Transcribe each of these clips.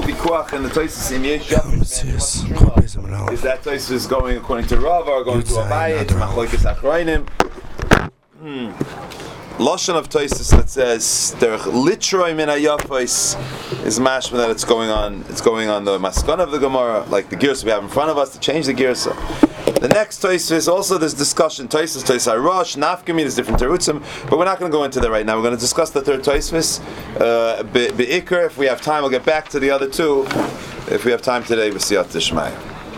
vikuach in the Tosfos in Yesh Yafim. Is that Tosfos going according to Rav or going to Abaye? It's Machlokes Achronim. Lashon of Tosfos that says derech litroy min hayafos is mashma that it's going on the maskana of the Gemara, like the girsa we have in front of us to change the girsa. The next Tosfos also there's discussion. Tosfos Harosh, Nafkami, there's different terutzim, but we're not going to go into that right now. We're going to discuss the third Tosfos. Be'ikr, if we have time, we'll get back to the other two. If we have time today, B'siyat Tishmai.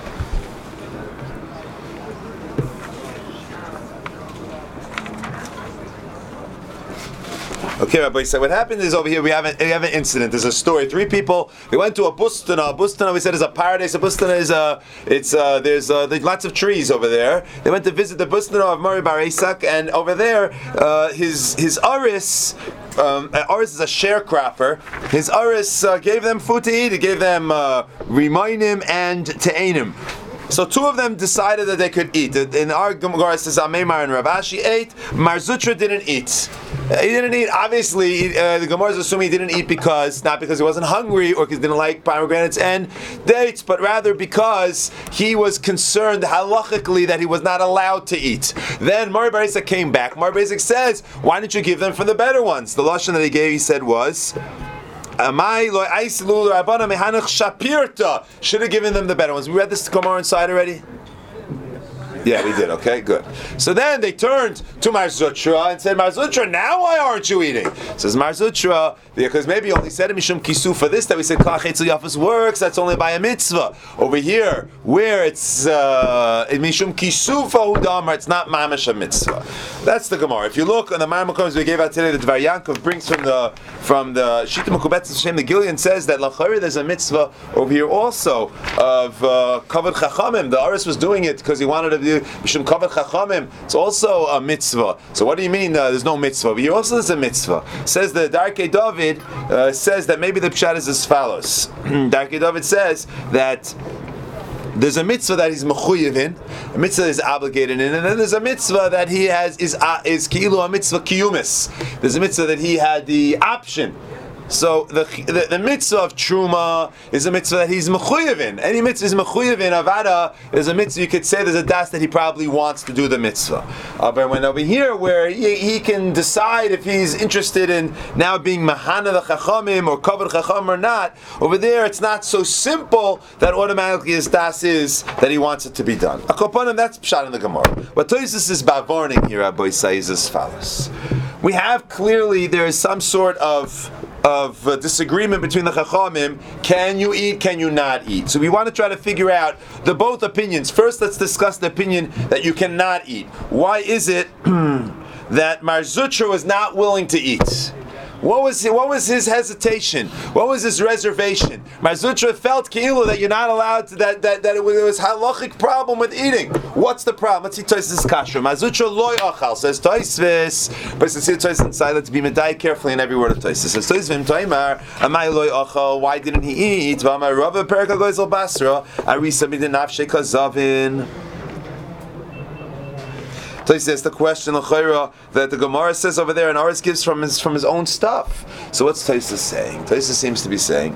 Okay, Rabbi, so what happened is over here we have an incident. There's a story. 3 people. They went to a bustana. A bustana, we said, is a paradise. A bustana is there's lots of trees over there. They went to visit the bustana of Mori Bar Isak, and over there, his aris. Aris is a sharecropper. His aris gave them food to eat. He gave them Rimainim and Te'anim. So 2 of them decided that they could eat. In our Gemara it says Ameimar and Rav Ashi ate. Mar Zutra didn't eat. He didn't eat. Obviously, the Gemara is assuming he didn't eat not because he wasn't hungry or because he didn't like pomegranates and dates, but rather because he was concerned halachically that he was not allowed to eat. Then Mori Bar Isak came back. Mori Bar Isak says, "Why didn't you give them from the better ones?" The lashon that he gave, he said, was, should have given them the better ones. We read this Gemara inside already? Yeah, we did. Okay, good. So then they turned to Mar Zutra and said, Mar Zutra, now why aren't you eating? Says Mar Zutra, because maybe you only said Mishum Kisu for this, that we said Klach Eitzel Yafas works, that's only by a mitzvah. Over here, where it's Mishum Kisu Fahudamar, it's not Mamash a mitzvah. That's the Gemara. If you look on the Marmakoms we gave out today, the Dvar Yankov brings from the Shita Mekubetz Hashem, the Gillian says that Lachari there's a mitzvah over here also of Kavod Chachamim. The Aris was doing it because he wanted to do Mishum Kavod Chachamim. It's also a mitzvah. So what do you mean there's no mitzvah? But here also there's a mitzvah. Says the Darkei David says that maybe the pshat is as follows. Darkei David says that there's a mitzvah that he's mechuyev in, a mitzvah that he's obligated in, and then there's a mitzvah that he has is ki'ilu a mitzvah kiyumis. There's a mitzvah that he had the option. So the mitzvah of truma is a mitzvah that he's mechuyev in. Any mitzvah is mechuyev in. Avada is a mitzvah. You could say there's a das that he probably wants to do the mitzvah. But when over here, where he can decide if he's interested in now being mahana the chachamim or kavod chacham or not, over there it's not so simple that automatically his das is that he wants it to be done. Akoponim, that's pshat in the Gemara. What Tosfos is bavarning here, Rabbi Yisai, is as follows. We have clearly there is some sort of disagreement between the Chachamim. Can you eat? Can you not eat? So we want to try to figure out the both opinions. First, let's discuss the opinion that you cannot eat. Why is it that Mar Zutra was not willing to eat? What was his hesitation? What was his reservation? Mar Zutra felt ki'ilu that you're not allowed to, that it was halachic problem with eating. What's the problem? Let's see Tosfos Kasher. Mar Zutra loy achal, says Tosfos. But let's see Tosfos inside. Let's be medai carefully in every word of Tosfos. Says Tosfos Taimar amay loy achal. Why didn't he eat? V'amar Rava perka goizel basra arisa midin nafshei kazavin. So he says the question that the Gemara says over there, and Aris gives from his own stuff. So what's Tosfos saying? Tosfos seems to be saying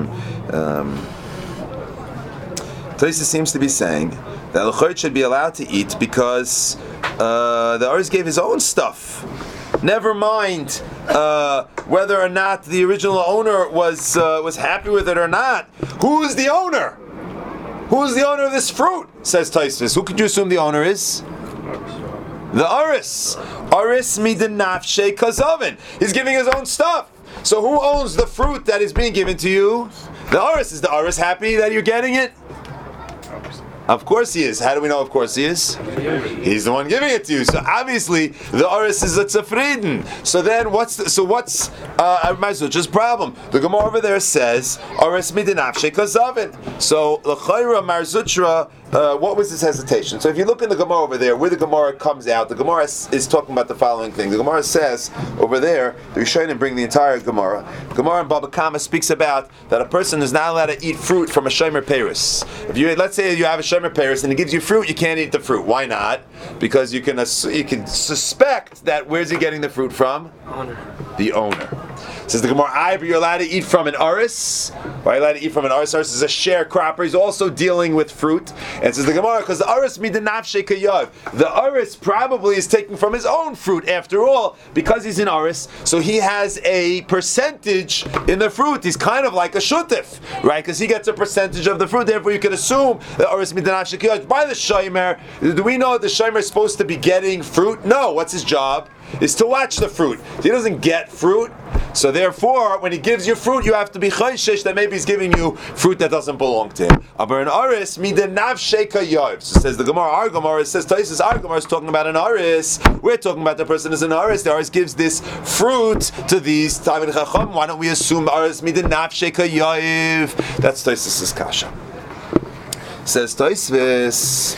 that L'chayr should be allowed to eat because the Aris gave his own stuff. Never mind whether or not the original owner was happy with it or not. Who is the owner? Who is the owner of this fruit? Says Tosfos. Who could you assume the owner is? The Aris midin nafshei kazavin. He's giving his own stuff. So who owns the fruit that is being given to you? The Aris. Is the Aris happy that you're getting it? Of course he is. How do we know of course he is? He's the one giving it to you. So obviously the Aris is a tzafridin. So then what's Mar Zutra's problem? The Gemara over there says Aris midin nafshei kazavin. So l'chayra Mar Zutra. What was his hesitation? So if you look in the Gemara over there, where the Gemara comes out, the Gemara is talking about the following thing. The Gemara says over there, the Rishonim bring the entire Gemara. Gemara in Baba Kama speaks about that a person is not allowed to eat fruit from a shomer peris. Let's say you have a shomer peris and it gives you fruit, you can't eat the fruit. Why not? Because you can suspect that where's he getting the fruit from? The owner. Says the Gemara, but you're allowed to eat from an aris. Why are you allowed to eat from an aris? Aris is a sharecropper. He's also dealing with fruit. And says the Gemara, because the aris midanafshe kayav. The aris probably is taking from his own fruit after all, because he's an aris. So he has a percentage in the fruit. He's kind of like a shutif, right? Because he gets a percentage of the fruit. Therefore, you can assume the aris midanafshe kayav. By the shomer, do we know that the shomer is supposed to be getting fruit? No. What's his job? Is to watch the fruit. He doesn't get fruit. So therefore, when he gives you fruit, you have to be chayshish that maybe he's giving you fruit that doesn't belong to him. Aber an aris midenav sheka yav. So says the Gemara, our Gemara says Taisus, our Gemara is talking about an aris. We're talking about the person is an aris. The aris gives this fruit to these Talmid Chacham. Why don't we assume aris midenav sheka yav? That's Taisus's kasha. Says Taisus.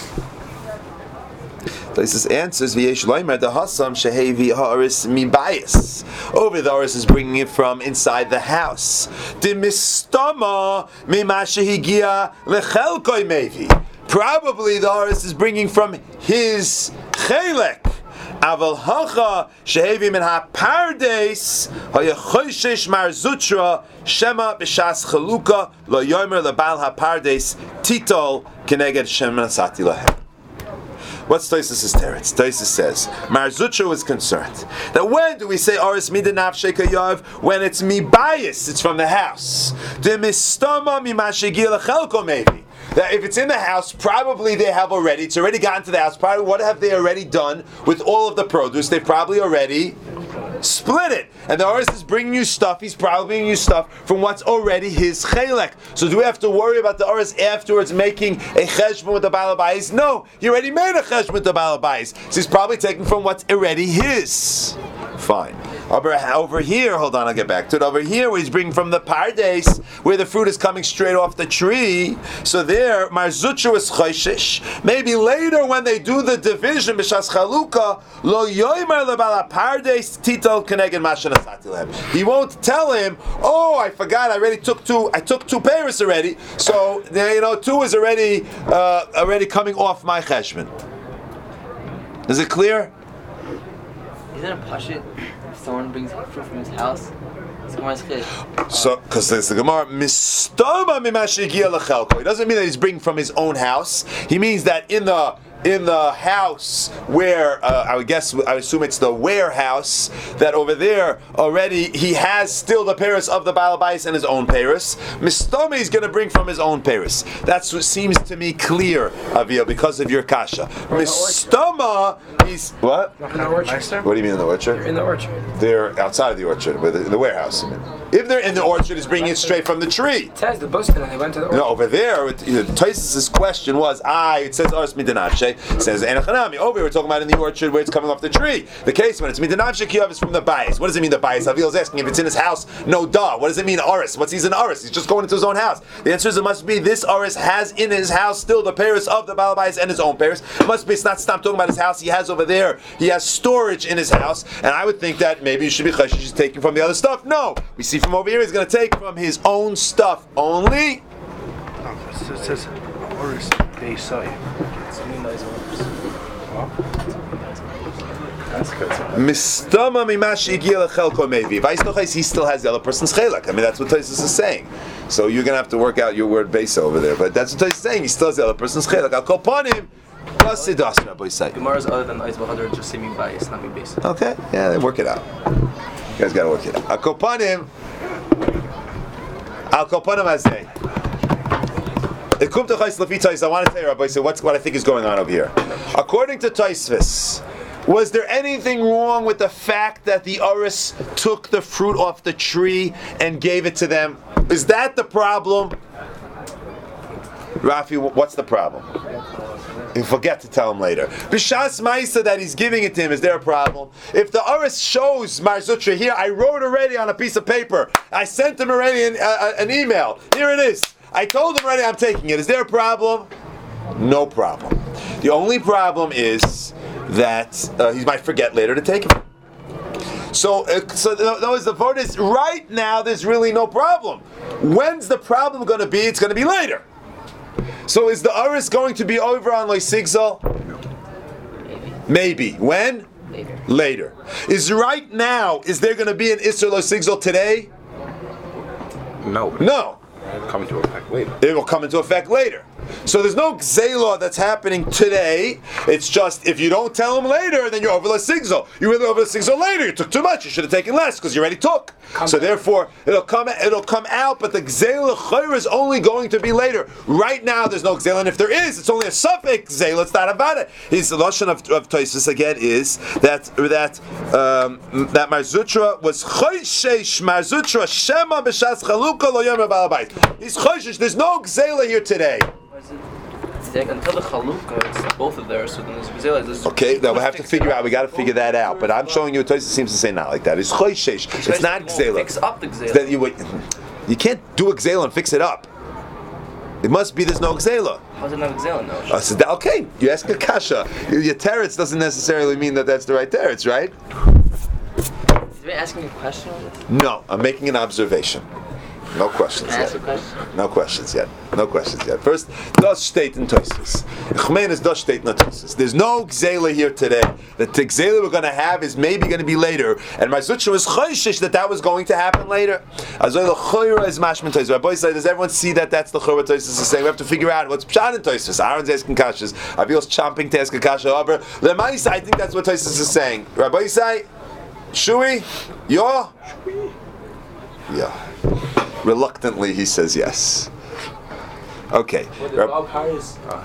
This answers v'yesh loimer the hasam shehevi ha'aris mibayis. Over the aris is bringing it from inside the house. Dimistama mimashehigia lechelkoi mevi. Probably the aris is bringing from his chelek. Aval hacha shehevi min hapardes hayachoshesh marzutra shema b'shas chaluka lo yomer lebal hapardes titol keneged shema sati lahem. What's Taisus' teretz? Taisus says, Mar Zutra was concerned that when do we say Aris Midanav Shekayav? When it's mibayis, it's from the house. Demistama mimashigil achelko maybe. That if it's in the house, probably they have already, it's already gotten to the house. Probably what have they already done with all of the produce? They've probably already split it. And the Aris is bringing you stuff, he's probably bringing you stuff from what's already his chelek. So do we have to worry about the Aris afterwards making a cheshbon with the Baal HaBayis? No, he already made a cheshbon with the Baal HaBayis. So he's probably taking from what's already his. Fine. Over here, hold on, I'll get back to it. Over here, where he's bringing from the pardes, where the fruit is coming straight off the tree. So there, Mar Zutra is chayshish. Maybe later when they do the division, b'shas chaluka, lo yoymer lebala pardes titol keneged mashen asati lehem. He won't tell him, oh, I forgot, I took two pairs already. So, two is already coming off my cheshbon. Is it clear? Isn't it pashit if someone brings fruit from his house? So, because there's the Gemara, mistama mimashigia lechelko. It doesn't mean that he's bringing from his own house. He means that in the house where I assume it's the warehouse, that over there already he has still the paris of the Baal HaBayis and his own paris. Mistama is going to bring from his own paris. That's what seems to me clear, Avia, because of your kasha. Mistama, he's what? In the orchard. What do you mean in the orchard? They're in the orchard. They're outside of the orchard, in the warehouse. If they're in the orchard, it's bringing it straight from the tree. It says the Bustin, they went to the orchard. No, over there, Taisus' question was, it says Aris Midanache. It says Enochanami. Over here, we're talking about in the orchard where it's coming off the tree. The case when it's Midanache Kiyav is from the bias. What does it mean, the bias? Avil is asking if it's in his house. No, duh. What does it mean, Aris? He's an Aris? He's just going into his own house. The answer is it must be this Aris has in his house still the paris of the Baal HaBayis and his own paris. It must be, it's not stop talking about his house. He has over there, he has storage in his house. And I would think that maybe you should be chashish, he's taking from the other stuff. No. We see from over here, he's going to take from his own stuff only. No, it says Oris Beisai. Mistama mimash igiel lechelko maybe. He still has the other person's chelak. I mean, that's what Taisus is saying. So you're going to have to work out your word besa over there. But that's what Taisus is saying. He still has the other person's chelak. I'll call upon him. Gemara's other than Eis B'Chadar just say me bias, not me base. Okay, yeah, they work it out. You guys got to work it out. I'll call upon him. I want to tell you, Rabbi, so what I think is going on over here. According to Taisvis, was there anything wrong with the fact that the Aris took the fruit off the tree and gave it to them? Is that the problem? Rafi, what's the problem? You forget to tell him later. B'shas Ma'isa that he's giving it to him, is there a problem? If the Aris shows Mar Zutra here, I wrote already on a piece of paper. I sent him already an email. Here it is. I told him already I'm taking it. Is there a problem? No problem. The only problem is that he might forget later to take it. So the vote is right now. There's really no problem. When's the problem going to be? It's going to be later. So is the Aris going to be over on Loisigzal? Maybe. When? Later. Is right now, is there going to be an Isser Lo Sigzol today? No. No. Coming to effect later. It will come into effect later. So there's no gzela that's happening today. It's just if you don't tell him later, then you're over the sigzol. You were over the sigzol later. You took too much. You should have taken less because you already took. So therefore, it'll come out. But the gzela chayra is only going to be later. Right now, there's no gzela, and if there is, it's only a suffix gzela. It's not about it. His lashon of Tosfos again is that Mar Zutra was choishesh Mar Zutra shema b'shas chalukah lo yom ba'al bayit. He's choishesh. There's no gzela here today. Until the chalukah, it's both of theirs. So then there's okay, now we have to figure out. We got to figure that out. But I'm showing you. Tosfos seems to say not like that. It's choishesh. It's not gzela. Fix up the gzela. That you can't do a gzela and fix it up. It must be there's no gzela. How's it not gzela? No. So okay, you ask a kasha. Your teretz doesn't necessarily mean that that's the right teretz, right? Is he asking a question on this? No, I'm making an observation. No questions Can I yet. ask a question? No questions yet. No questions yet. First, das steht in Tosfos. Chmein is das steht in Tosfos. There's no gzela here today. The gzela we're going to have is maybe going to be later. And my Zutra was choishish that was going to happen later. Azoy l'choyra is mashman Tosfos. Rabbi said, does everyone see that that's the chorah Tosfos is saying? We have to figure out what's pshat in Tosfos. Aaron's asking kashas. Avil's chomping to ask a kasha. However, Lemaisa, I think that's what Tosfos is saying. Rabbi say, Shui, yo, yeah. Reluctantly, he says yes. Okay. Well, the Bob Harris, he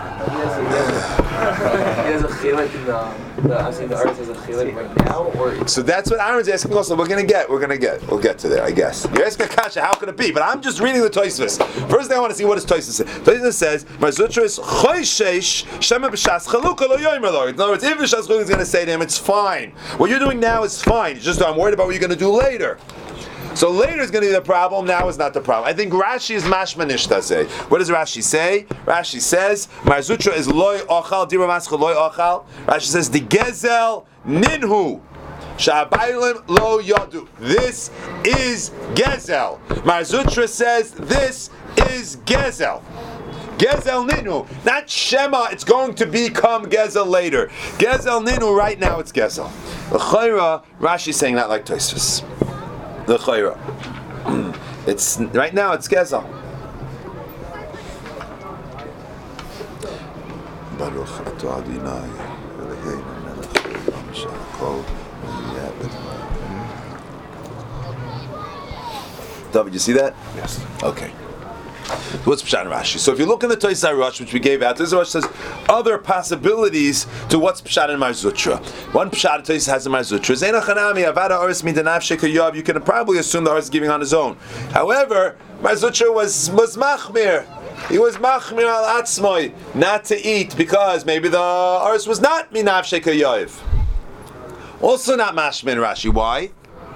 has a chilek in I'm saying the artist has a chilek right now, or so that's what Aaron's asking also. We'll get to there, I guess. You're asking Kasha, how could it be? But I'm just reading the Tosfos. First thing I want to see, what does Tosfos say? Tosfos says, Mar Zutra is choishesh shema b'shas chalukah lo yomer lo. In other words, if b'shas chalukah is going to say to him, it's fine. What you're doing now is fine. It's just I'm worried about what you're going to do later. So later is going to be the problem, now is not the problem. I think Rashi is mashmanish taseh. What does Rashi say? Rashi says, Mar Zutra is loy ochal, dira mascha loy ochal. Rashi says, the gezel ninhu. Sha'abaylim lo yadu. This is gezel. Mar Zutra says, this is gezel. Gezel ninu, not shema. It's going to become gezel later. Gezel ninu. Right now, it's gezel. L'chayra, Rashi is saying not like Tosfos. The chayra. It's right now. It's gezel. Baruch atah Adonai Eloheinu melech haolam shehakol niyeh. David, you see that? Yes. Okay. What's Pshat in Rashi? So if you look in the Tosfos Rush, which we gave out, this Rush says other possibilities to what's Pshat in Mar Zutra. One Pshat Tosfos has in Mar Zutra. Zeina chanami avada oris midanav shekayav. You can probably assume the oris is giving on his own. However, Mar Zutra was machmir. He was machmir al atzmoi, not to eat, because maybe the oris was not minav shekayav. Also not mashmin Rashi. Why?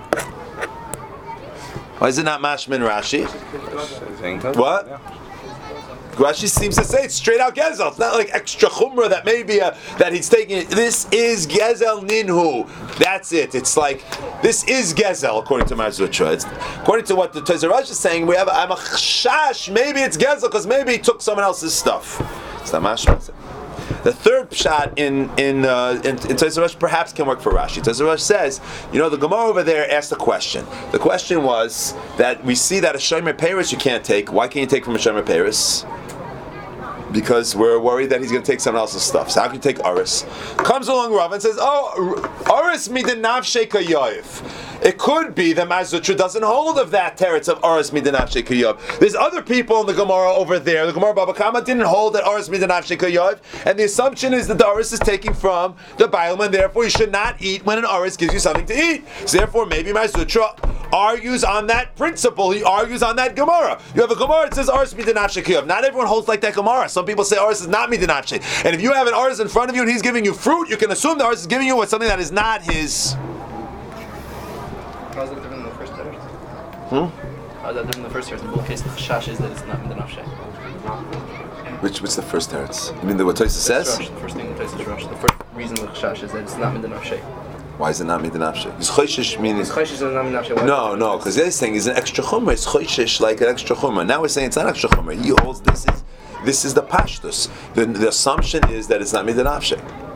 Why is it not mashmin Rashi? What? Rashi seems to say it's straight out gezel. It's not like extra chumrah that maybe that he's taking it. This is gezel ninhu. That's it. It's like this is gezel according to Mar Zutra. It's according to what the Tosfos Rush is saying. We have I'm a chash. Maybe it's gezel because maybe he took someone else's stuff. It's not mashmin. The third pshat in Tosfos Rush perhaps can work for Rashi. Tosfos Rush says, the Gemara over there asked a question. The question was that we see that a shomer peiros you can't take. Why can't you take from a shomer peiros? Because we're worried that he's going to take someone else's stuff. So how can you take Aris? Comes along Rav and says, Aris midanav shekayav. It could be that Mar Zutra doesn't hold of that teretz of Aris midanav shekayav. There's other people in the Gemara over there. The Gemara Baba Kama didn't hold that Aris midanav shekayav, and the assumption is that the Aris is taking from the Bailam, and therefore you should not eat when an Aris gives you something to eat. So therefore, maybe Mar Zutra argues on that principle. He argues on that Gemara. You have a Gemara that says Aris midanav shekayav. Not everyone holds like that Gemara. Some people say Aris is not midanav shekayav. And if you have an Aris in front of you and he's giving you fruit, you can assume the Aris is giving you something that is not his. How's that different than the first teretz? How's that different than the first teretz? In both cases, the chash is that it's not midanav shekayav. Which the first teretz? You mean what Tosfos says? The first thing in Tosfos Rush. The first reason the chash is that it's not midanav shekayav. Why is it not midanav shekayav? Because choishesh means choishesh is not midanav shekayav. No, because the other thing is an extra chumrah. It's choishesh like an extra chumrah. Now we're saying it's not extra chumrah. He holds this is the pashtus. The assumption is that it's not midanav shekayav.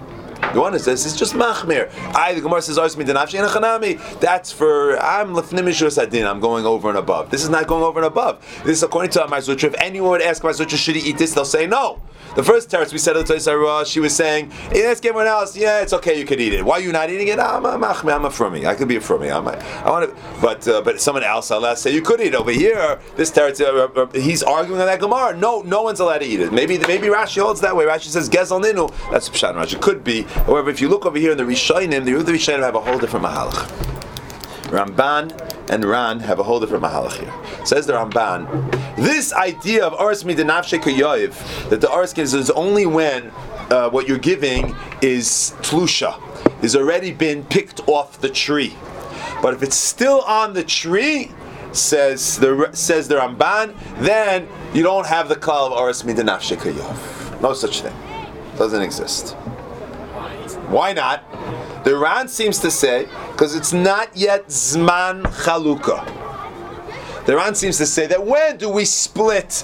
The one that says it's just machmir. The Gemara says Aris Midanafshi and Chanami. That's for I'm lefnimishus adin. I'm going over and above. This is not going over and above. This is according to Amar Zutra. If anyone would ask Amar Zutra, should he eat this? They'll say no. The first teretz we said at the Tosarah, she was saying, ask everyone else, yeah, it's okay, you could eat it. Why are you not eating it? I'm a frummi. I could be a frummi. I want to, but someone else, I'll say you could eat it. Over here, this teretz, he's arguing on that Gemara. No one's allowed to eat it. Maybe Rashi holds that way. Rashi says gezel ninu. That's pshat Rashi. It could be. However, if you look over here in the Rishonim, the Rishonim have a whole different mahalach. Ramban and Ran have a whole different mahalach here. Says the Ramban, this idea of Aris Midanafshe Kayoiv, that the Aris is only when what you're giving is tlusha, is already been picked off the tree. But if it's still on the tree, says the Ramban, then you don't have the klal of Aris Midanafshe Kayoiv. No such thing. Doesn't exist. Why not? The Ran seems to say, because it's not yet Zman Chalukah. The Ran seems to say that when do we split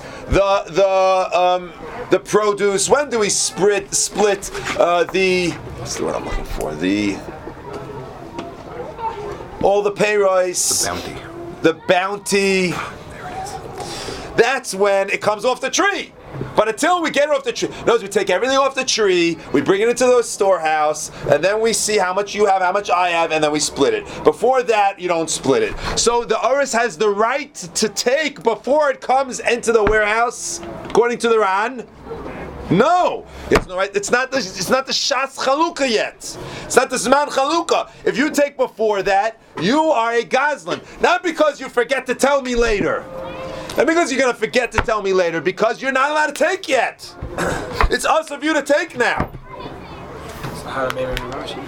the produce? When do we split the? Let's see what I'm looking for. All the payrois. The bounty. There it is. That's when it comes off the tree. But until we get it off the tree, notice we take everything off the tree, we bring it into the storehouse, and then we see how much you have, how much I have, and then we split it. Before that, you don't split it. So the Uris has the right to take before it comes into the warehouse, according to the Ran. No, it's no right. It's not the Shas Chalukah yet. It's not the Zman Chalukah. If you take before that, you are a Gazlan. Not because you forget to tell me later. And because you're going to forget to tell me later, because you're not allowed to take yet. It's us of you to take now. So how do Maimon and Rashi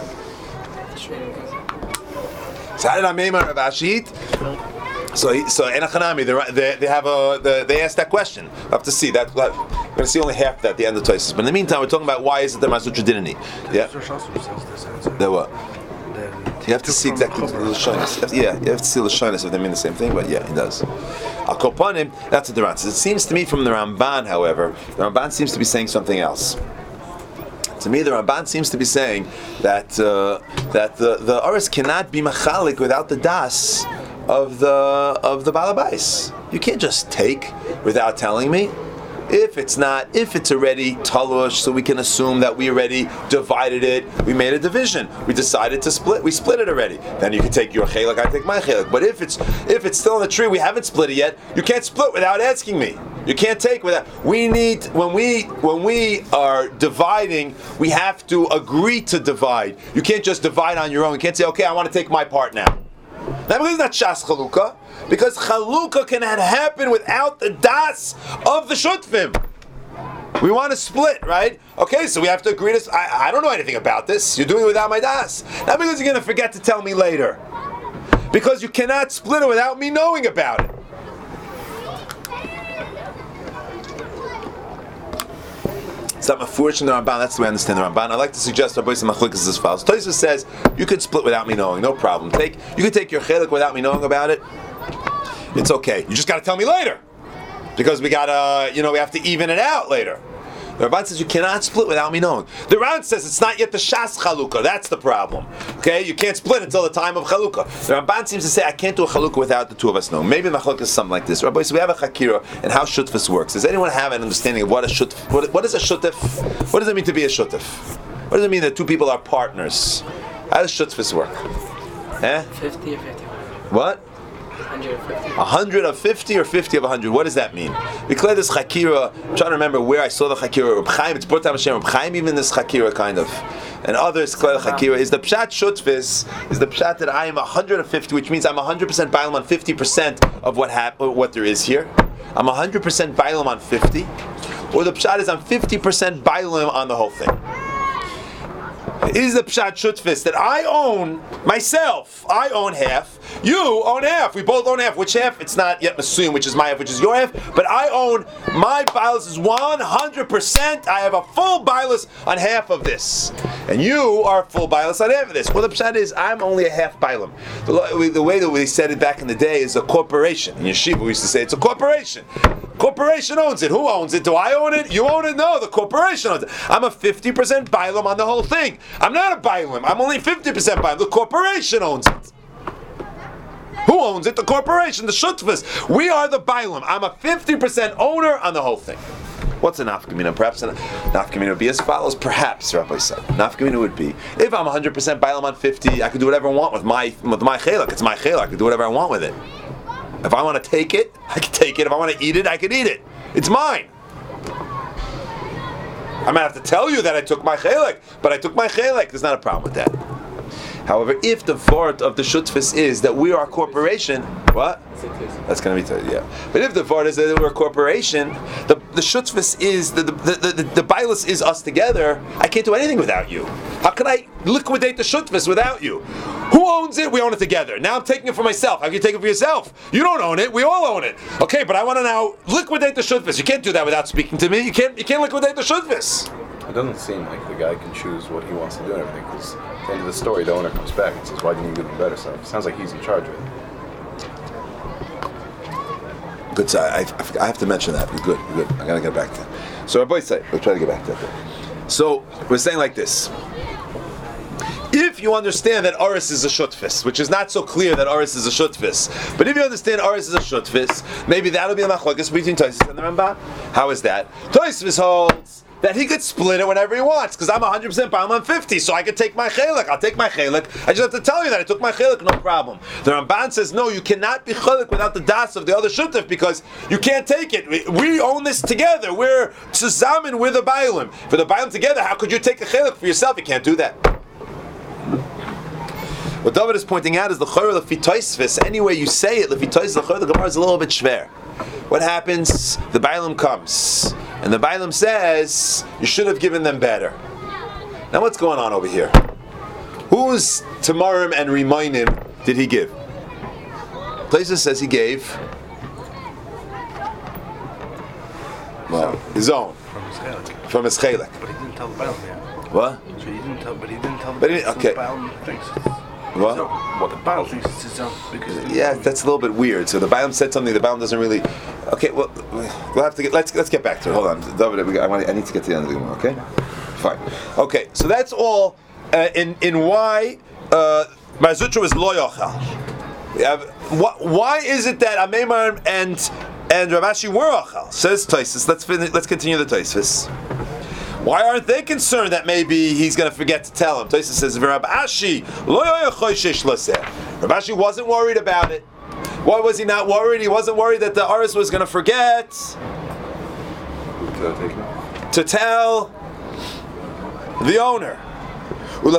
So how did Maimon and Rashi eat? So in Achanami, they asked that question. I have to see that. We're going to see only half of that at the end of the Tosfos. But in the meantime, we're talking about why is it that Masutra didn't eat? Yeah. There what? You have to see exactly the Lashonis. Yeah, you have to see the Lashonis if they mean the same thing, but yeah, he does. Al Kopanim, that's what the Ran says. It seems to me from the Ramban, however, the Ramban seems to be saying something else. To me, the Ramban seems to be saying that the Aris cannot be machalik without the das of the Balabais. You can't just take without telling me. If it's already talush, so we can assume that we already divided it, we made a division, we decided to split, we split it already. Then you can take your chelik, I take my chelik. But if it's still in the tree, we haven't split it yet, you can't split without asking me. You can't take without. We need, when we are dividing, we have to agree to divide. You can't just divide on your own. You can't say, okay, I want to take my part now. Now, because it's not Shas Chalukah, because Chalukah cannot happen without the das of the Shutfim. We want to split, right? Okay, so we have to agree to. I don't know anything about this. You're doing it without my das. Not because you're going to forget to tell me later. Because you cannot split it without me knowing about it. It's not mafurish in the Ramban. That's the way I understand the Ramban. I like to suggest Rabbi Yisrael Machlik is as follows. Tosfos says you could split without me knowing, no problem. You could take your chelik without me knowing about it. It's okay. You just got to tell me later, because we have to even it out later. The Ramban says you cannot split without me knowing. The Ran says it's not yet the Shas Chalukah. That's the problem. Okay, you can't split until the time of Chalukah. The Ramban seems to say I can't do a Chalukah without the two of us knowing. Maybe the Chalukah is something like this. Rabbi, so we have a Chakira and how Shutfus works. Does anyone have an understanding of what a Shutf? What is a Shutf? What does it mean to be a Shutf? What does it mean that two people are partners? How does Shutfus work? 50 or 50. What? 100 of 50 or 50 of 100. What does that mean? We clear this Chakira. I'm trying to remember where I saw the Chakira. Reb Chaim, it's brought down Hashem. Reb Chaim, even this Chakira kind of. And others clear the Chakira. Is the Pshat Shutfis, is the Pshat that I am 150, which means I'm 100% Bailam on 50% of what there is here. I'm 100% Bailam on 50. Or the Pshat is I'm 50% Bailam on the whole thing. is the pshat shutfis that I own myself. I own half. You own half. We both own half. Which half? It's not yet Masuyim, which is my half, which is your half. But I own, my bailus is 100%. I have a full bailus on half of this. And you are full bailus on half of this. Well, the pshat is, I'm only a half bailam. The way that we said it back in the day is a corporation. In Yeshiva, we used to say it's a corporation. Corporation owns it. Who owns it? Do I own it? You own it? No, the corporation owns it. I'm a 50% bailam on the whole thing. I'm not a bailam. I'm only 50% bailam. The corporation owns it. Who owns it? The corporation, the shutfas. We are the bailam. I'm a 50% owner on the whole thing. What's a nafkamina? Perhaps a nafkamina would be as follows. Perhaps, Rabbi said, nafkamina would be, if I'm 100% bailam on 50, I can do whatever I want with my chelak. It's my chelak. I can do whatever I want with it. If I want to take it, I can take it. If I want to eat it, I can eat it. It's mine. I'm going to have to tell you that I took my chelak, but I took my chelak. There's not a problem with that. However, if the vort of the shutfis is that we are a corporation, what? That's going to be yeah. But if the vort is that we're a corporation, the shutfis is the bailus is us together. I can't do anything without you. How can I liquidate the shutfis without you? Who owns it? We own it together. Now I'm taking it for myself. How can you take it for yourself? You don't own it. We all own it. Okay, but I want to now liquidate the shutfis. You can't do that without speaking to me. You can't liquidate the shutfis. It doesn't seem like the guy can choose what he wants to do and everything, because at the end of the story, the owner comes back and says, why didn't you give him better stuff? It sounds like he's in charge of it. Good, so I have to mention that. Good. I gotta get back to that. So our boys say, we'll try to get back to that. So we're saying like this. If you understand that Aris is a shutfis, which is not so clear that Aris is a shutfis, but if you understand Aris is a shutfis, maybe that'll be a machlokes between Tosfos and the Rambam. How is that? Tosfos holds that he could split it whenever he wants, because I'm 100% bailam on 50, so I could take my chelak. I'll take my chelak. I just have to tell you that I took my chelak, no problem. The Ramban says, no, you cannot be chelak without the das of the other shutaf, because you can't take it. We own this together. We're tzuzamen, we're the bailam. For the bailam together, how could you take a chelak for yourself? You can't do that. What David is pointing out is the chayr lefitoisvis. Any way you say it, lefitois the chayr, the Gemara is a little bit shver. What happens? The bailam comes, and the bailam says you should have given them better. Now what's going on over here? Whose tamarim and remainim did he give? Tosfos says he gave his own from his chelak. But he didn't tell the bailam yet. What? So he didn't tell, but he didn't tell the okay. bailam thinks. What? So what the bailam thinks it's his own because. Yeah, that's a little bit weird. So the bailam said something. The bailam doesn't really. Okay, well, we'll have to get. Let's get back to it. Hold on, David. I need to get to the end of the Gemara. Okay, fine. Okay, so that's all in why Mar Zutra was lo yochal. We have why is it that Ameimar and Rav Ashi were ochal? Says Tosfos. Let's continue the Tosfos. Why aren't they concerned that maybe he's going to forget to tell him? Tosfos says, Rav Ashi wasn't worried about it. Why was he not worried? He wasn't worried that the Aris was going to forget to tell the owner. Why?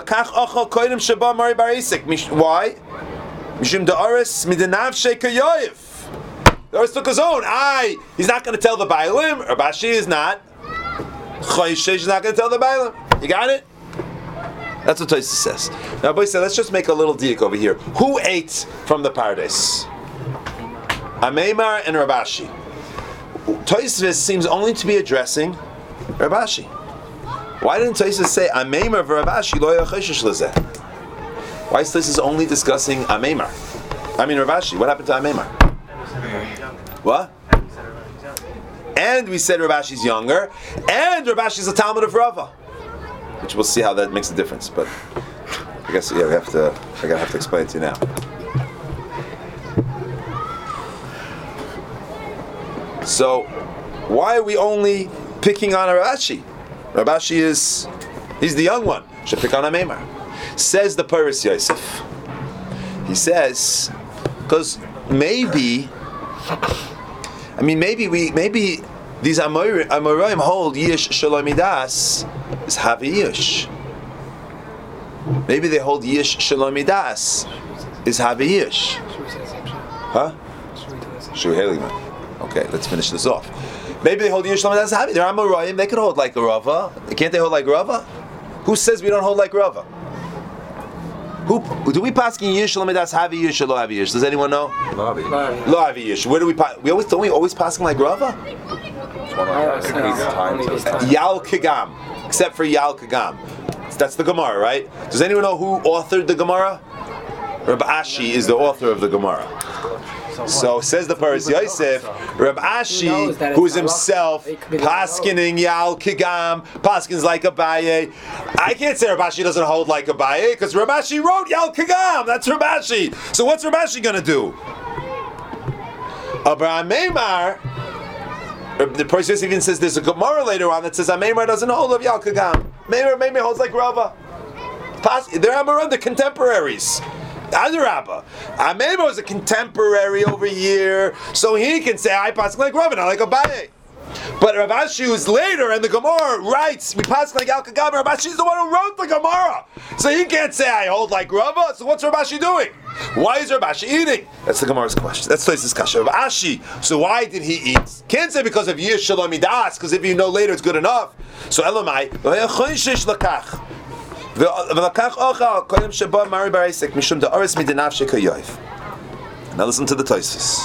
The Aris took his own. He's not going to tell the Bailim. Rav Ashi is not. Is not going to tell the bailam. You got it? That's what Tosfos says. Now, boy said, let's just make a little diak over here. Who ate from the paradise? Ameimar and Rav Ashi. Tosfos seems only to be addressing Rav Ashi. Why didn't Tosfos say Ameimar Rav Ashi lo yachoshesh lezeh? Why is Tosfos only discussing Ameimar? Rav Ashi. What happened to Ameimar? What? And we said Rav Ashi's younger, and Rav Ashi's a Talmud of Rava, which we'll see how that makes a difference. But I guess I have to explain it to you now. So, why are we only picking on Rav Ashi? Rav Ashi he's the young one. Should pick on Ameimar. Says the Paris Yosef. He says because maybe these Amoraim hold Yish Shalom Midas is Haviyish. Maybe they hold Yish Shalom Midas is Haviyish. Huh? Shu Heliman. Okay, let's finish this off. Maybe they hold Yish Shalom Midas Havi. They're Amoraim. They could hold like a Rava. Can't they hold like Rava? Who says we don't hold like Rava? Who do we paskin yish l'midas havi yish or lo havi yish? Does anyone know? Lobby. Lo havi yish. Where do we always paskin like Rava? Yal Kigam, except for Yal Kigam. That's the Gemara, right? Does anyone know who authored the Gemara? Reb Ashi is the author of the Gemara. So says the Paris Yosef, Reb Ashi, who's himself paskining Yal Kigam, paskins like Abaye. I can't say Reb Ashi doesn't hold like Abaye because Reb Ashi wrote Yal Kigam. That's Reb Ashi. So what's Reb Ashi gonna do? Abraham Meimar. The Paris Yosef even says there's a Gemara later on that says Meimar doesn't hold of Yal Kigam. Meimar holds like Rava. They're Amoram, they're contemporaries. Adarabba. Ameba was a contemporary over here, so he can say I pass like Rav, not like Abaye. But Rav Ashi, who's later, and the Gemara writes, we pass like Al Kagam. Rav Ashi is the one who wrote the Gemara, so he can't say I hold like Rava. So what's Rav Ashi doing? Why is Rav Ashi eating? That's the Gemara's question. That's today's discussion. Rav Ashi. So why did he eat? Can't say because of Yish Shalom Midas, because if you know later it's good enough. So Elamai lakach. Now listen to the Tosfos.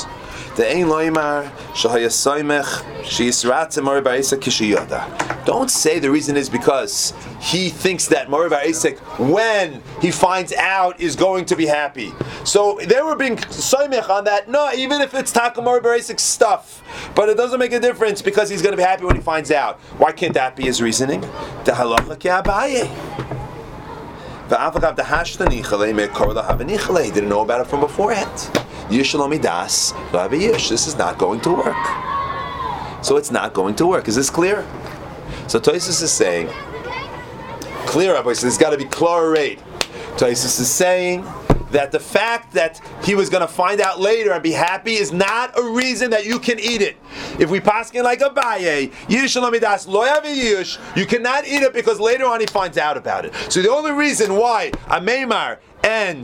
Don't say the reason is because he thinks that Mori Bar Isaac, when he finds out, is going to be happy. So they were being soymech on that. No, even if it's Taka Mori Bar Isaac stuff, but it doesn't make a difference because he's going to be happy when he finds out. Why can't that be his reasoning? The halacha ki Abaye. He didn't know about it from beforehand. This is not going to work. So it's not going to work. Is this clear? So Tosfos is saying, clear, Rabbi, so there's got to be chlorate. Tosfos is saying that the fact that he was going to find out later and be happy is not a reason that you can eat it. If we paskin like Abaye, you cannot eat it because later on he finds out about it. So the only reason why Ameimar and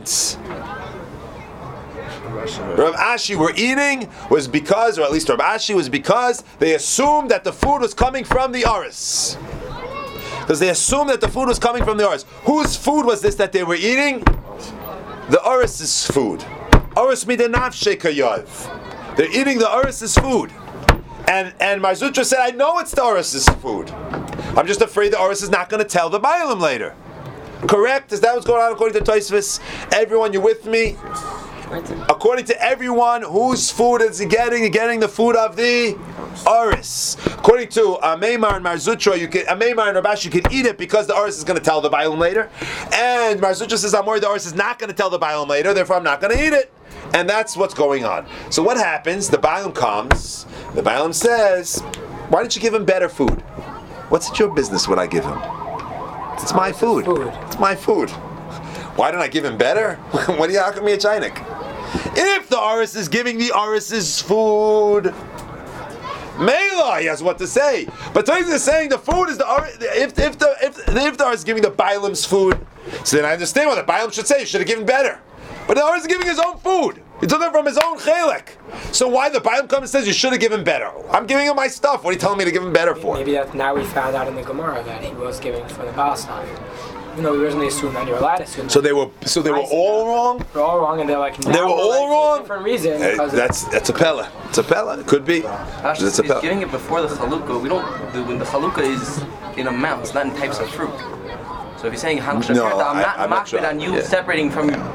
Rav Ashi were eating was because, or at least Rav Ashi was because, they assumed that the food was coming from the Aris. Because they assumed that the food was coming from the Aris. Whose food was this that they were eating? The Aris' food. Aris midenafshe kayav. They're eating the Aris' food. And Mar Zutra said, I know it's the Aris' food. I'm just afraid the Aris is not going to tell the Bailam later. Correct? Is that what's going on according to Tosfos? Everyone, you with me? According to everyone, whose food is he getting? You're getting the food of the Aris. According to Meimar and Mar Zutra, Meimar and Rav Ashi, you can eat it because the Aris is going to tell the Bailam later. And Mar Zutra says, I'm worried the Aris is not going to tell the Bailam later, therefore I'm not going to eat it. And that's what's going on. So what happens? The Bailam comes. The Bailam says, why don't you give him better food? What's it your business what I give him? It's my food. It's my food. Why don't I give him better? What do you ask me a chinik? If the Aris is giving the Aris' food, Mela, he has what to say. But Tosfos is saying the food is the Aris. If the Aris is giving the Bailam's food, so then I understand what the Bailam should say. He should have given better. But the Aris is giving his own food. He took it from his own chelek. So why the Bailam comes and says you should have given better? I'm giving him my stuff. What are you telling me to give him better for? Maybe that now we found out in the Gemara that he was giving for the Palestine. Even though we originally assumed that you're allowed to assume. So they were all wrong? They're all wrong, and they're like, they were all wrong? For a different reason. That's a pella. It's a pella. It could be. He's giving it before the chalukah. When the chalukah is in amounts, not in types of fruit. So if you're saying I'm not sure. On you separating from you.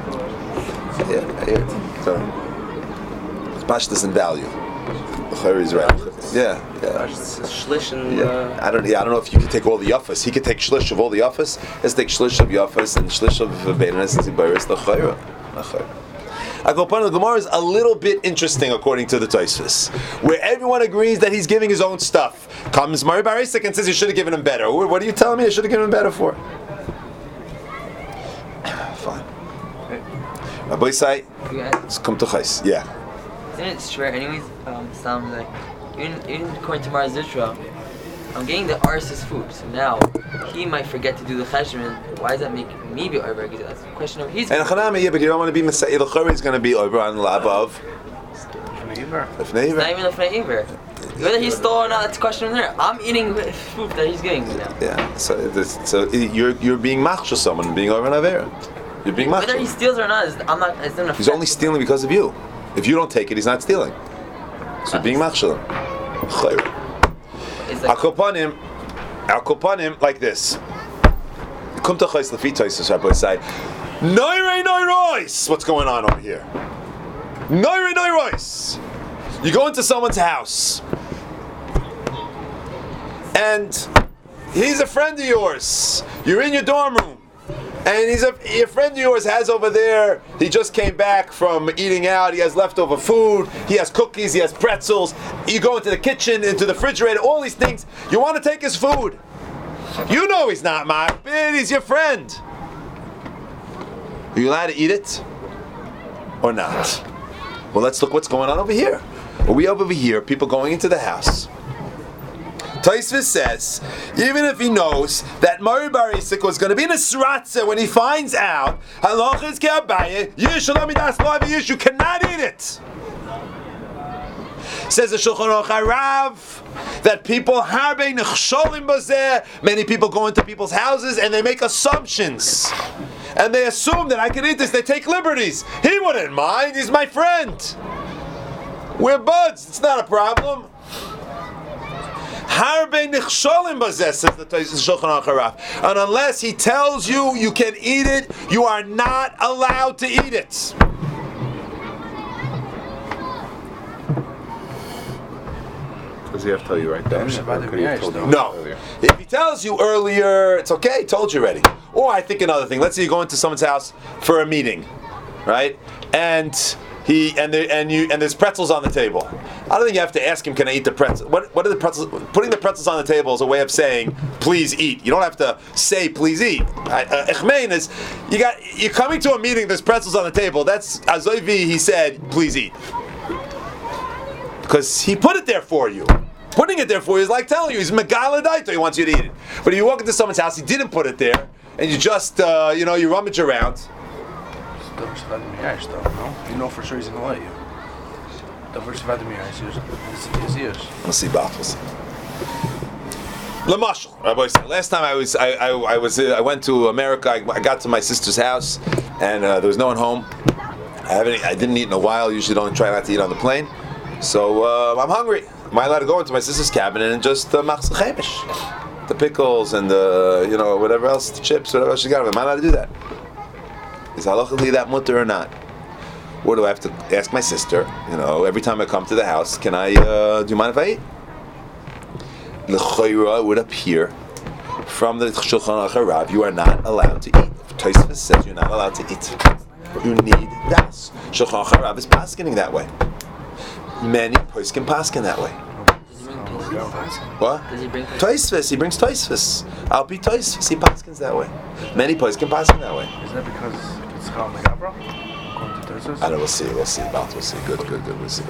So it's pashtus in value. Is right. Yeah. Shlish and I don't know if you can take all the yafas. He could take shlish of all the yafas. Let's take shlish of yafas and shlish of beinas and zibayris l'chayra. Akopan, the Gemara is a little bit interesting according to the Tosfos, where everyone agrees that he's giving his own stuff. Comes Mari Bar Isaac and says you should have given him better. What are you telling me I should have given him better for? Fine. Rabbi Say, let's come to Chais. Yeah. Isn't it swear anyways? Sounds like even according to Mar Zutra, I'm getting the Aris' food. So now he might forget to do the cheshbon. Why does that make me be over? Because that's a question of his. And Chanami, but you don't want to be Masai. The Chori is going to be over on the lab of. It's not even Lefnei Iver. Whether he stole or not, that's a question there. I'm eating food that he's giving me now. Yeah. So you're being machshel someone, being over an avera. You're being machshel. Whether he steals or not, I'm not. It's not. He's only stealing because of you. If you don't take it, he's not stealing. So being machshel. I'll call him like this. Come to Chais Lefitois, Rabbi say, Noirei Noirois. What's going on over here? Noirei Noirois. You go into someone's house, and he's a friend of yours. You're in your dorm room, and your friend of yours has over there. He just came back from eating out. He has leftover food. He has cookies. He has pretzels. You go into the kitchen, into the refrigerator. All these things. You want to take his food. You know he's not ma'akbid, he's your friend. Are you allowed to eat it? Or not? Well, let's look what's going on over here. We have over here people going into the house. Tosfos says, even if he knows that Mori Bar Isaac was going to be in a sratza when he finds out, you cannot eat it. Says the Shulchan Aruch Harav that people harbe nechsholim bazeh. Many people go into people's houses and they make assumptions, and they assume that I can eat this. They take liberties. He wouldn't mind. He's my friend. We're buds. It's not a problem. Harbe nechsholim bazeh, says the Shulchan Aruch Harav. And unless he tells you you can eat it, you are not allowed to eat it. Does he have to tell you right then? No. If he tells you earlier, it's okay, told you already. Or I think another thing. Let's say you go into someone's house for a meeting, right? And there's pretzels on the table. I don't think you have to ask him, can I eat the pretzels? What are the pretzels? Putting the pretzels on the table is a way of saying, please eat. You don't have to say, please eat. Echmein is, you're coming to a meeting, there's pretzels on the table. That's, Azoivi, he said, please eat. Because he put it there for you. Putting it there for you is like telling you, he's Megala Daito, he wants you to eat it. But if you walk into someone's house, he didn't put it there, and you just, you rummage around. You know for sure he's going to let you. We'll see, Bach. Lamashal, Rabbi said. Last time I went to America. I got to my sister's house, and there was no one home. I didn't eat in a while. Usually, don't try not to eat on the plane. So I'm hungry. Am I allowed to go into my sister's cabinet and just machzor chemish, the pickles and the whatever else, the chips, whatever else she got? Am I allowed to do that? Is halachically that mutter or not? Or do I have to ask my sister? Every time I come to the house, can I? Do you mind if I eat? L'chayra would appear from the Shulchan Aruch Harav, you are not allowed to eat. Tosfos says you're not allowed to eat. You need das. Shulchan Aruch Harav is paskening that way. Many poskim paskin that way. What? Does he bring Tosfos? He brings Tosfos. I'll be Tosfos. He paskins that way. Many poskim paskin that way. Isn't that because it's called Megabra? According to Tosfos? I don't know. We'll see. We'll see. Good. We'll see.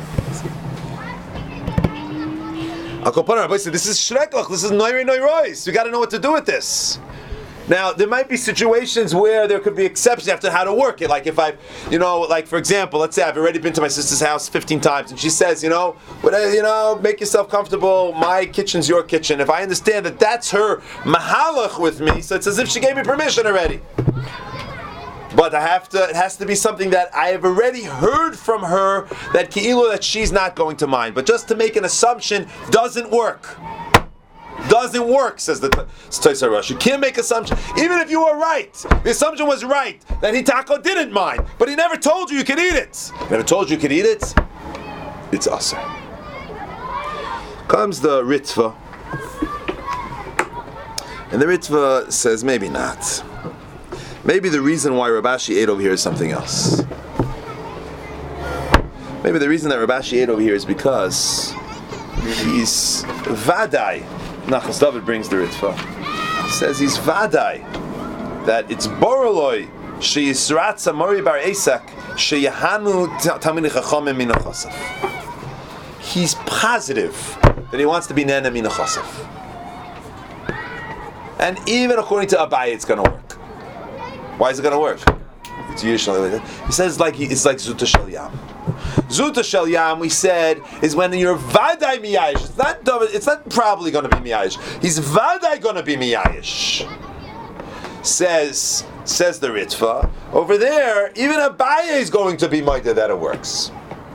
This is shreklach. This is noirei noirois. We got to know what to do with this. Now, there might be situations where there could be exceptions after how to work it. Like if I've, for example, let's say I've already been to my sister's house 15 times, and she says, make yourself comfortable. My kitchen's your kitchen. If I understand that that's her mahalach with me, so it's as if she gave me permission already. But it has to be something that I have already heard from her that that she's not going to mind. But just to make an assumption doesn't work. Doesn't work, says the Tosfos Rush. You can't make assumptions. Even if you were right, the assumption was right that Hitako didn't mind, but he never told you could eat it. Never told you could eat it. It's aser. Comes the Ritva, and the Ritva says maybe not. Maybe the reason why Rav Ashi ate over here is something else. Maybe the reason that Rav Ashi ate over here is because he's vadai. Nachas David brings the Ritva. He says he's vadai that it's boroloi sheyisratza Mori Bar Isaac sheyahanu tamid chachamim min chasaf. He's positive that he wants to be nana min chasaf, and even according to Abaye, it's going to work. Why is it going to work? It's usually he says it's like Zuta Shel Yam. Zuta Shel Yam, we said, is when you're Vadai Miyayish. It's not probably going to be Miyayish. He's Vadai going to be Miyayish. Says the Ritva. Over there, even Abaye is going to be Maida that it works.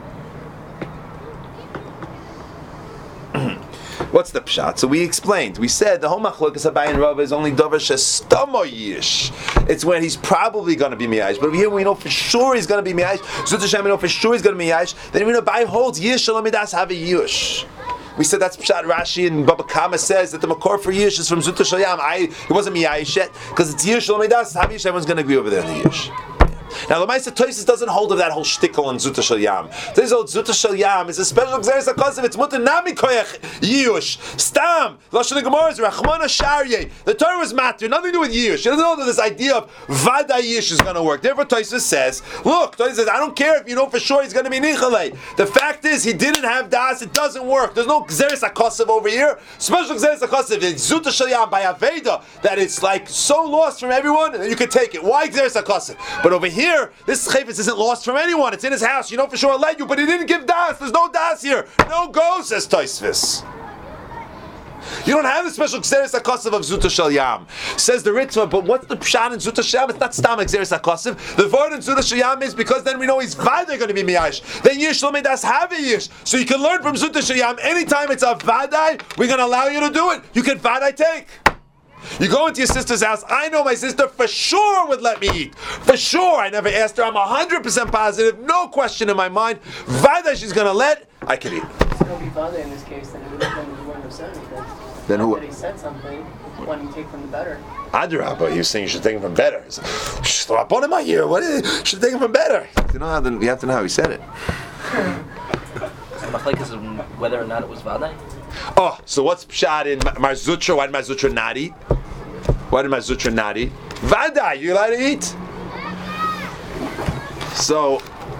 What's the pshat? So we explained. We said the whole machlokas Abaye and Rava is only davar shestamo yish. It's when he's probably going to be miyayish. But here we know for sure he's going to be miyayish. Zut Hashem, we know for sure he's going to be miyayish. Then we know Abaye holds yish shalom midas have a yish. We said that's pshat. Rashi and Baba Kama says that the makor for yish is from Zuta Shel Yam. It wasn't miyayish yet because it's yish shalom midas have yish. Everyone's going to agree over there in the yish. Now the Maisa Tosis doesn't hold of that whole shtickle on Zuta Shel Yam. This old Zuta Shel Yam is a special exercise because it's mutter nami koyach yush stam lashon gemara is rachmana sharye. The Torah was matter, nothing to do with yush. It doesn't hold of this idea of vada yush is going to work. Therefore Tosis says, look, Tosis says, I don't care if you know for sure he's going to be nichalei. The fact is he didn't have das. It doesn't work. There's no gzeres hakosev over here. Special gzeres hakosev is Zuta Shel Yam by Aveda that it's like so lost from everyone that you can take it. Why gzeres hakosev? But over here, this chayfetz isn't lost from anyone. It's in his house. You know for sure I'll let you, but he didn't give das. There's no das here. No go, says Tosfos. You don't have the special Gzeres HaKosev of Zuta Shel Yam. Says the Ritva, but what's the pshat in Zuta Shel Yam? It's not Stam Gzeres HaKosev. The word in Zuta Shel Yam is because then we know he's Vadai going to be Miyayish. Then Yish Lo Midas have a Yish. So you can learn from Zuta Shel Yam anytime it's a Vadai, we're going to allow you to do it. You can Vadai take. You go into your sister's house, I know my sister for sure would let me eat. For sure, I never asked her, I'm 100% positive, no question in my mind. Vada she's going to let, I can eat. It's going to be Vada in this case, then it wouldn't have said anything. Then who? That he said something, when you take from the better. Adrabah, he was saying you should take him from better. He said, throw up on my ear, what is it? You should take him from better. You know how you have to know how he said it. So machlekes is whether or not it was Vada? Oh, so what's pshat in Mar Zutra? Why did Mar Zutra not eat? Why did Mar Zutra not eat? Vada, you allowed to eat? So,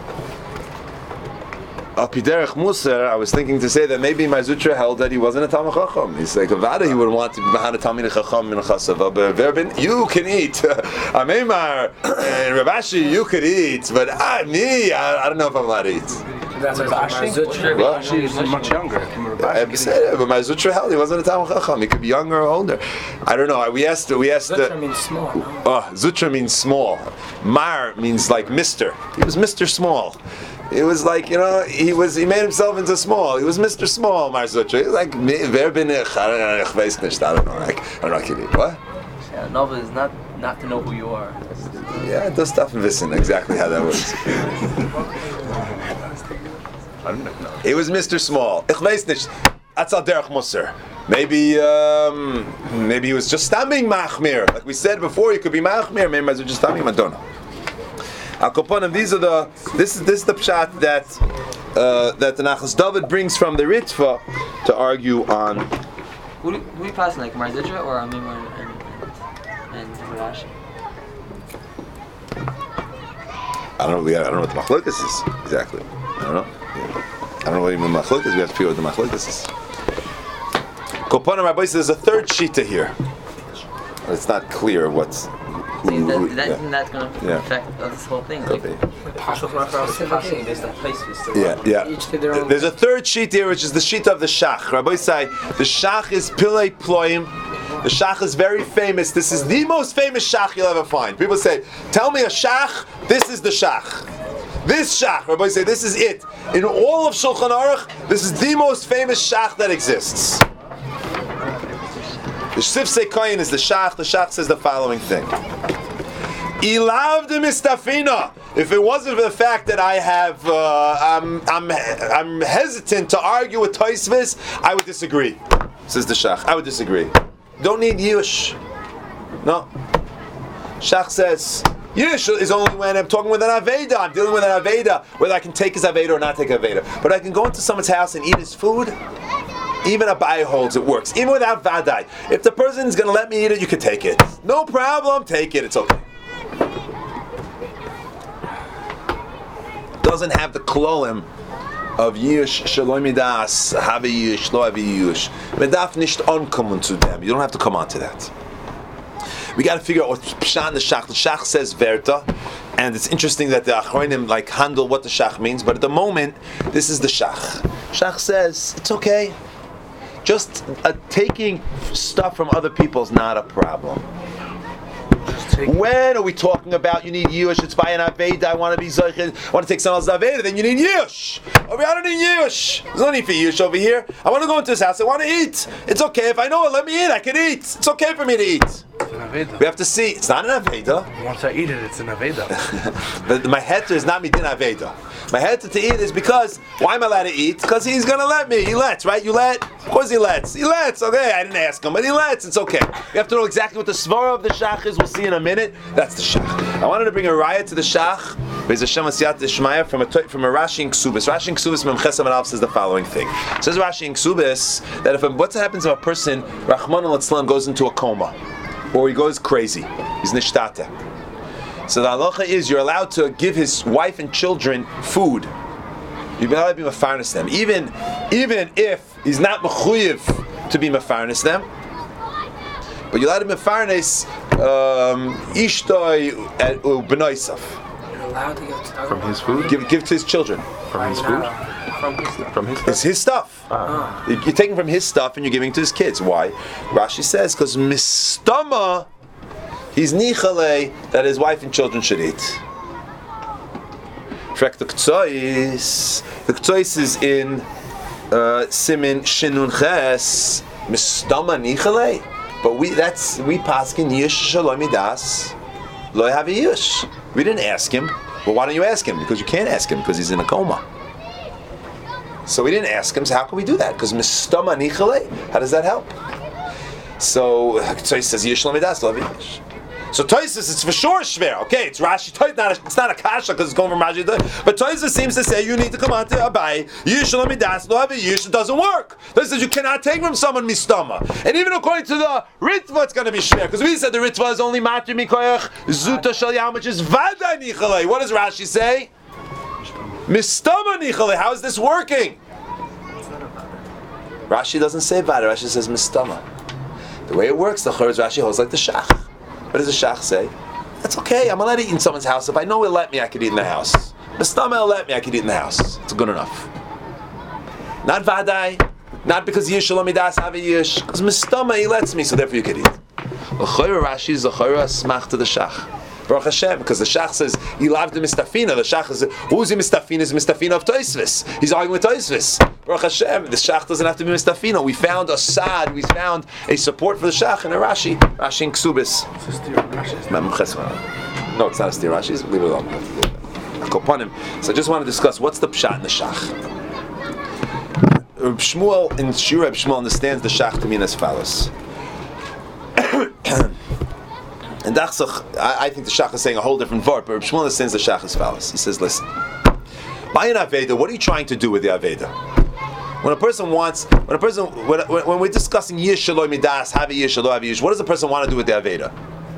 Al Piderech Musar, I was thinking to say that maybe Mar Zutra held that he wasn't a Talmid Chacham. He's like a Vada, he would want to be behind a Talmid Chacham in Chasava, but Verbin, you can eat. Ameimar and Rav Ashi, you could eat, but me, I don't know if I'm allowed to eat. That's what Rashi is much younger. But Mar Zutra held he wasn't a Talmid Chacham. He could be younger or older. I don't know. We asked. Zutra means small. Zutra means small. Mar means like Mister. He was Mr. Small. It was like, he made himself into small. He was Mr. Small, Mar Zutra. He was like wer bin ich? I don't know. I don't know. What? Yeah, Nova is not to know who you are. Yeah, it does stuff in Vissen, exactly how that works. I don't know. He was Mr. Small. Ich weiß nicht. That's al derech Musar. Maybe he was just stamming machmir. Like we said before, he could be machmir. Maybe he was just stamming. I don't know. Al Koponim, this is the pshat that the Nachas David brings from the Ritva to argue on. Who we passing, like Mar Zutra or Amimar and Rashi? I don't know what the machlokes is exactly. I don't know. I don't know what even the machlokes is. We have to figure out what the machlokes is. Koponim Rabbi says there's a third shita here. It's not clear what's. That's going to affect this whole thing. Like, There's a third sheet here, which is the sheet of the Shach. Rabbi say the Shach is Pilei Ploim. The Shach is very famous. This is the most famous Shach you'll ever find. People say, "Tell me a Shach." This is the Shach. This Shach, Rabbi say, this is it. In all of Shulchan Aruch, this is the most famous Shach that exists. The Sifsei Koyin is the Shach. The Shach says the following thing. Ilav de mistafina. If it wasn't for the fact that I have, I'm hesitant to argue with Tosfos, I would disagree. Says the Shach. I would disagree. Don't need Yush. No. Shach says, Yush is only when I'm talking with an Aveda. I'm dealing with an Aveda, whether I can take his Aveda or not take Aveda. But I can go into someone's house and eat his food. Even Abaye holds it works. Even without Vadai. If the person's going to let me eat it, you can take it. No problem, take it. It's okay. Doesn't have the klolim of Yush, Shalom Midas, Have Yush, Lo Have Yush. Medaf nicht ankommen zu them. You don't have to come on to that. we got to figure out what's pshat in the shach. The shach says verta, and it's interesting that the achronim handle what the shach means. But at the moment, this is the shach. Shach says it's okay. Just taking stuff from other people is not a problem. When are we talking about you need yush? It's by an aveda. I want to be zochid. I want to take someone else's aveda. Then you need yush. I don't need yush. There's no need for yush over here. I want to go into this house. I want to eat. It's okay if I know it. Let me eat. I can eat. It's okay for me to eat. It's an aveda. We have to see. It's not an aveda. Once I eat it, it's an aveda. But my heter is not midin aveda. My heter to eat is because why am I allowed to eat? Because he's gonna let me. He lets, right? You let? Of course he lets. He lets. Okay, I didn't ask him, but he lets. It's okay. You have to know exactly what the svara of the shach is. We'll see in a minute. That's the shach. I wanted to bring a raya to the shach. Be'ez Hashem Asiyat Ishmaya from a Rashi in Ksubis. Rashi in Ksubis Mem Chesam Alav says the following thing. It says Rashi in Ksubis that what happens if a person Rahman al-Islam goes into a coma, or he goes crazy, he's nishtata. So the halacha is you're allowed to give his wife and children food. You're allowed to be mefarnes them, even if he's not mechuyev to be mefarnes them. But you're allowed to be mefarnes ishtoi u'benoisav. You're allowed to give to From his food? Give to his children. From his food? From his stuff? It's his stuff. You're taking from his stuff and you're giving to his kids. Why? Rashi says because mistama, he's nichale that his wife and children should eat. The Ktsois is in Simin Shinun Ches mistama nichale. But we paskin yish shalom midas lo have a yish. We didn't ask him. Well, why don't you ask him? Because you can't ask him because he's in a coma. So we didn't ask him. So how can we do that? Because mistama nichale. How does that help? So he says yish shalom midas lo have a yish. So Tosfos, it's for sure shver. Okay, it's Rashi. It's not a kasha because it's going from Rashi. But Tosfos seems to say you need to come on to Abai. Yish lo midas lo have a yish. It doesn't work. Tosfos says you cannot take from someone mistama. And even according to the Ritva, it's going to be shver because we said the Ritva is only matri mikoyach zuta shal yam, which is vaday nichale. What does Rashi say? Mistama nichale. How is this working? Rashi doesn't say vaday. Rashi says mistama. The way it works, the Chorez Rashi holds like the shach. What does the shach say? That's okay. I'm allowed to eat in someone's house. If I know he'll let me, I could eat in the house. Mistama will let me, I could eat in the house. It's good enough. Not vadai, not because yish lo midas have a yish. Because mistama he lets me, so therefore you could eat. L'chayra Rashi is l'chayra smach to the shach. Baruch Hashem, because the shach says he loved the mistafina. The shach is who's the mistafina? Is mistafina of Tosfos. He's arguing with Tosfos. Baruch Hashem, the shach doesn't have to be mistafina. We found a sad. We found a support for the shach in a Rashi in Ksubis. No, it's not a steer Rashi. Leave it alone. So I just want to discuss what's the pshat in the shach. Shmuel in Shira Shmuel understands the shach to mean as follows. And I think the shach is saying a whole different word, but Shmuel understands the shach as follows. He says, listen, by an aveda, what are you trying to do with the aveda? When we're discussing yish shaloi midas, have a yish shaloi have a yish, what does the person want to do with the aveda?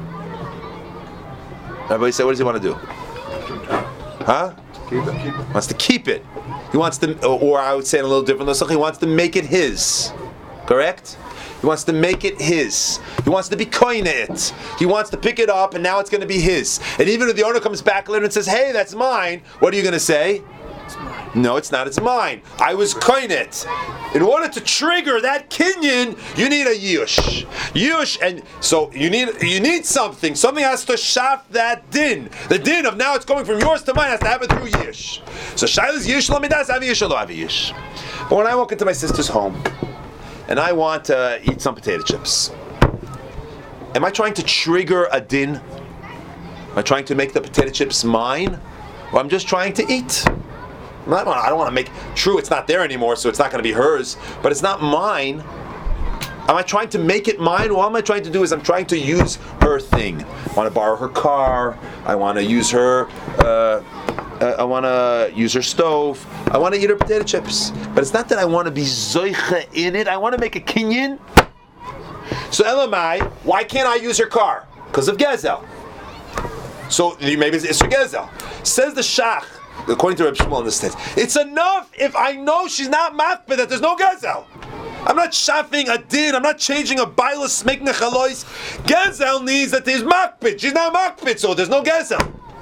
Everybody say, what does he want to do? Huh? Keep it. He wants to keep it. He wants to, or I would say in a little different, he wants to make it his. Correct? He wants to make it his. He wants to be koine it. He wants to pick it up and now it's going to be his. And even if the owner comes back later and says, hey, that's mine, what are you going to say? It's mine. No, it's not. It's mine. I was koine it. In order to trigger that kinyan, you need a yush. Yush, and so you need something. Something has to shaf that din. The din of now it's going from yours to mine has to happen through yush. So shayla's yush lo midas have yush lo have yush. But when I walk into my sister's home, and I want to eat some potato chips, am I trying to trigger a din? Am I trying to make the potato chips mine? Or I'm just trying to eat? I don't want to make, true, it's not there anymore, so it's not going to be hers, but it's not mine. Am I trying to make it mine? What am I trying to do is I'm trying to use her thing. I want to borrow her car. I want to use her I want to use her stove. I want to eat her potato chips. But it's not that I want to be zoicha in it. I want to make a kinyan. So Elamai, why can't I use her car? Because of Gezel. So maybe it's for Gezel. Says the shach, according to Reb Shmuel, understands. It's enough if I know she's not makbid that there's no Gezel. I'm not shafing a din. I'm not changing a bailus, making a chalois. Gezel needs that there's makpid. She's not makpid, so there's no gezel.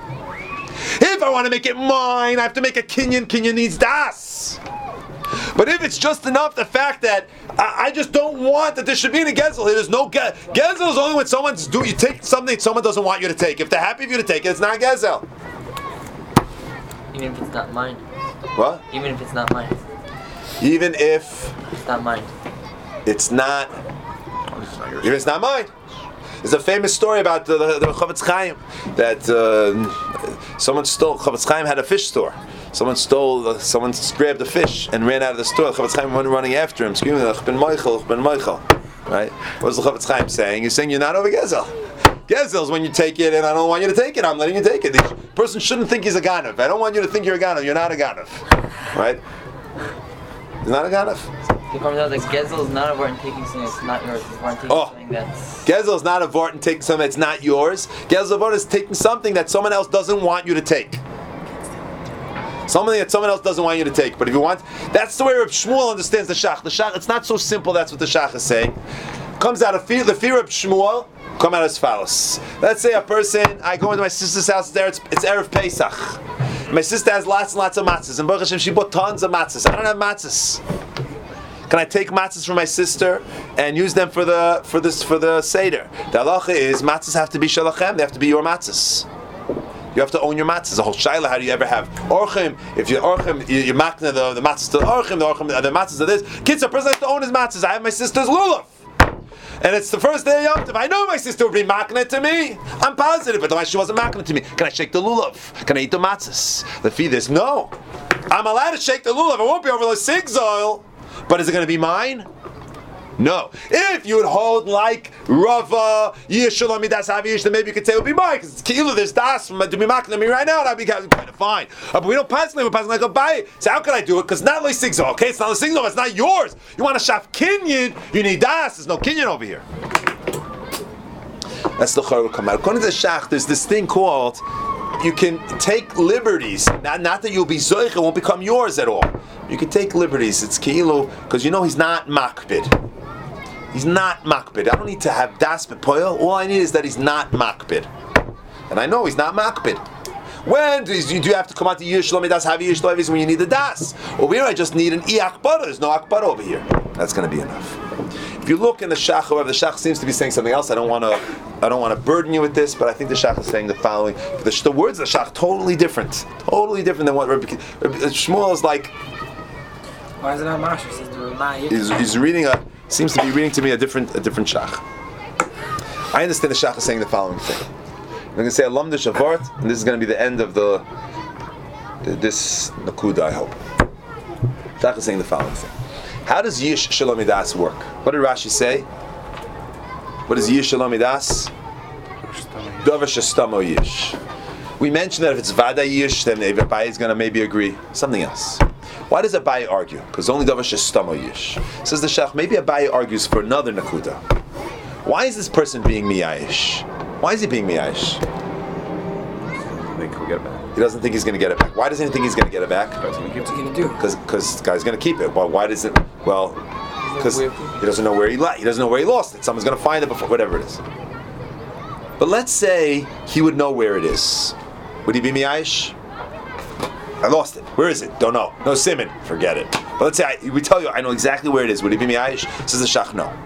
If I want to make it mine, I have to make a kinyan. Kinyan needs das. But if it's just enough, the fact that I just don't want that there should be any gezel here, there's no gezel. Gezel is only when you take something someone doesn't want you to take. If they're happy for you to take it, it's not gezel. Even if it's not mine. What? Even if it's not mine. Even if it's not mine. It's not. Even if it's not mine. There's a famous story about the Chavetz Chaim that someone stole. Chavetz Chaim had a fish store. Someone grabbed a fish and ran out of the store. The Chavetz Chaim went running after him, screaming, "Ben Michael, Ben Michael!" Right? What's the Chavetz Chaim saying? He's saying you're not over gezel. Gezel is when you take it, and I don't want you to take it. I'm letting you take it. The person shouldn't think he's a ganav. I don't want you to think you're a ganav. You're not a ganav, right? He's not a ganav. It comes out like gezel is not a vort in taking something that's not yours. It's vort in taking something that's. Gezel is not a vort in taking something that's not yours. Gezel vort is taking something that someone else doesn't want you to take. Something that someone else doesn't want you to take. But if you want, that's the way Reb Shmuel understands the shach. The shach, it's not so simple. That's what the shach is saying. Comes out of the fear of Shmuel. Come out as follows. Let's say a person, I go into my sister's house there, it's Erev Pesach. My sister has lots and lots of matzahs, and Baruch Hashem, she bought tons of matzahs. I don't have matzahs. Can I take matzahs from my sister and use them for the Seder? The halacha is matzahs have to be shalachem, they have to be your matzahs. You have to own your matzahs. The whole shaila, how do you ever have orchim? If you're orchim, you makna the matzahs to the orchim, the matzahs of this. Kids, a person has to own his matzahs. I have my sister's lulav. And it's the first day of Yom Tov. I know my sister would be makna to me. I'm positive, but otherwise she wasn't makna to me. Can I shake the lulav? Can I eat the matzahs? The feed this? No. I'm allowed to shake the lulav. It won't be over the sigzol. But is it going to be mine? No. If you would hold like Rava, Yishalom Midas Havish, then maybe you could say it would be mine, because it's Ki'ilu, there's Das from to be makna to me right now, and I'd be kind of fine. But we don't pass we're passing like a buy. So how can I do it? Because not like sigzol, okay? It's not a sigzol, it's not yours. You want to shaf kinyan, you need Das. There's no kinyan over here. That's the chor will come out. According to the shach, there's this thing called, you can take liberties. Not that you'll be zoich, it won't become yours at all. You can take liberties. It's Ki'ilu, because you know he's not makbid. He's not makbid. I don't need to have das b'poil. All I need is that he's not makbid. And I know he's not makbid. When do you have to come out to Yish Shlomi Das Havi Yish Shlomi when you need the das? Over here I just need an akbar. There's no akbar over here. That's going to be enough. If you look in the shach, however, the shach seems to be saying something else. I don't want to burden you with this, but I think the shach is saying the following. The words of the shach totally different than what Rabbi Shmuel is like. Why is it not Mashal? He's reading seems to be reading to me a different shach. I understand the shach is saying the following thing. I'm going to say a lamdish avart, and this is going to be the end of this nakuda, I hope. Shach is saying the following thing. How does Yish Shalom Midas work? What did Rashi say? What is Yish Shalom Midas? Davar Shestamo Yish. We mentioned that if it's Vada Yish, then Abai is going to maybe agree. Something else. Why does Abai argue? Because only Davar Shestamo Yish. Says the Shach, maybe Abai argues for another nakuda. Why is this person being miyayish? Why is he being miyayish? He doesn't think he's going to get it back. Why doesn't he think he's going to get it back? What's he going to do? Because the guy's going to keep it. Well, why does it? Well, because he doesn't know where he lost it. Someone's going to find it before, whatever it is. But let's say he would know where it is. Would he be miyayish? I lost it. Where is it? Don't know. No simon. Forget it. But let's say we tell you I know exactly where it is. Would he be miyayish? Says the shach, no.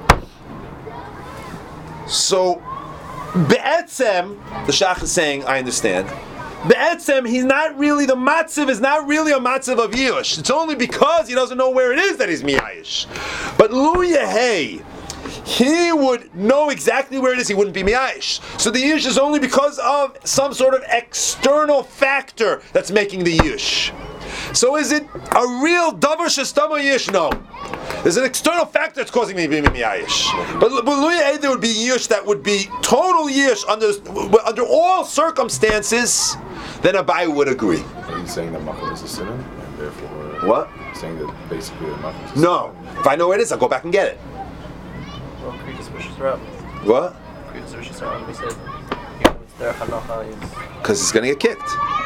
So, be'etzem, the shach is saying, I understand. Be'etzem, he's not really, the matziv is not really a matziv of Yush. It's only because he doesn't know where it is that he's miyayish. But Lu Yehei, he would know exactly where it is, he wouldn't be miyayish. So the Yush is only because of some sort of external factor that's making the Yush. So is it a real davar shestama Yush? No. There's an external factor that's causing me to be miyayish. But Lu Yehei, there would be Yush that would be total Yush under all circumstances. Then Abai would agree. Are you saying that Machal is a sinner, and therefore... What? Saying that basically that Machal is a No. If I know where it is, I'll go back and get it. Well, previous wishes are up. What? Previous wishes are up. We said, it's there, because it's going to get kicked.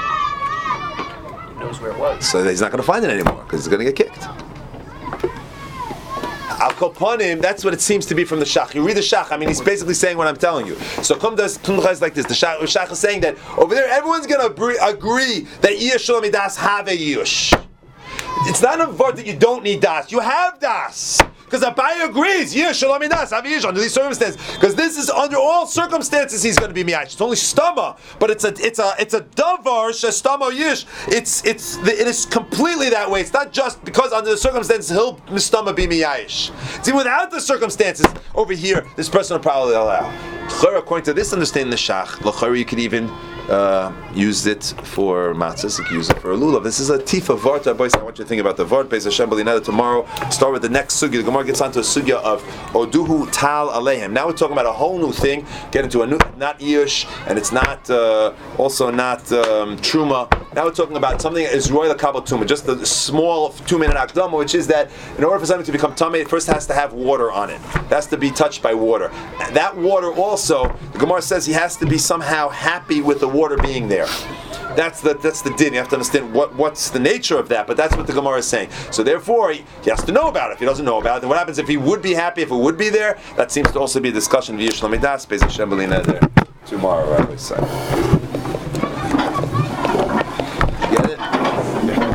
He knows where it was. So he's not going to find it anymore, because it's going to get kicked. Akoponim, that's what it seems to be from the Shach. You read the Shach, I mean, he's basically saying what I'm telling you. So Kumcha is like this. The Shach is saying that over there, everyone's going to agree that Iyush Shalom Das have a Iyush. It's not a word that you don't need Das. You have Das. Because Abaye agrees, Shalom Das, have Iyush under these circumstances. Because this is under all circumstances he's going to be Miyash. It's only Stama, but it's a Davar Shestama Yish. It is completely that way. It's not just because under the circumstances he'll Stama be Miyash. See, without the circumstances over here, this person will probably allow. According to this understanding, the Shach, you could even use it for matzahs. You can use it for a lulav. This is a tifa vart. Boys, I want you to think about the vart. Beis Hashem b'linada tomorrow. Start with the next sugya. The Gemara gets onto a sugya of oduhu tal alehem. Now we're talking about a whole new thing. Get into a new, not iyush, and it's not also not truma. Now we're talking about something that is royal kabel tuma, just the small 2-minute akdama, which is that in order for something to become tamei, it first has to have water on it. It has to be touched by water. That water also, the Gemara says he has to be somehow happy with the water being there. That's the din. You have to understand what's the nature of that, but that's what the Gemara is saying. So therefore, he has to know about it. If he doesn't know about it, then what happens if he would be happy, if it would be there? That seems to also be a discussion via Shlomi Das, Beis Hashem B'lineh there tomorrow, Rabbi Say.